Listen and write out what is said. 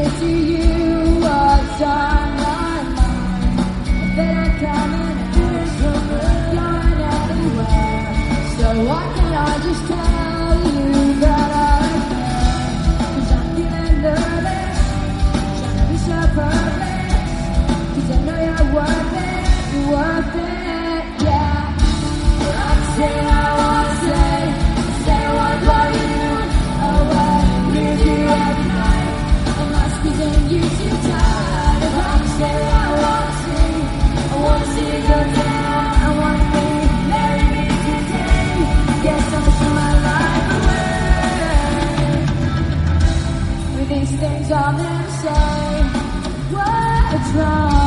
say to you what's on my mind. That I'm coming out from going anywhere. So why can't I just tell you that I care? 'Cause I'm feeling nervous, trying to be so perfect. 'Cause I know you're worth it, yeah. I'm saying I won't say one for you. Oh, I lose you every night. I must be getting you too tired. If I'm saying I won't see you go down. I want to be, marry me today. Guess I'm throwing my life away. With these things I'll never say what's wrong.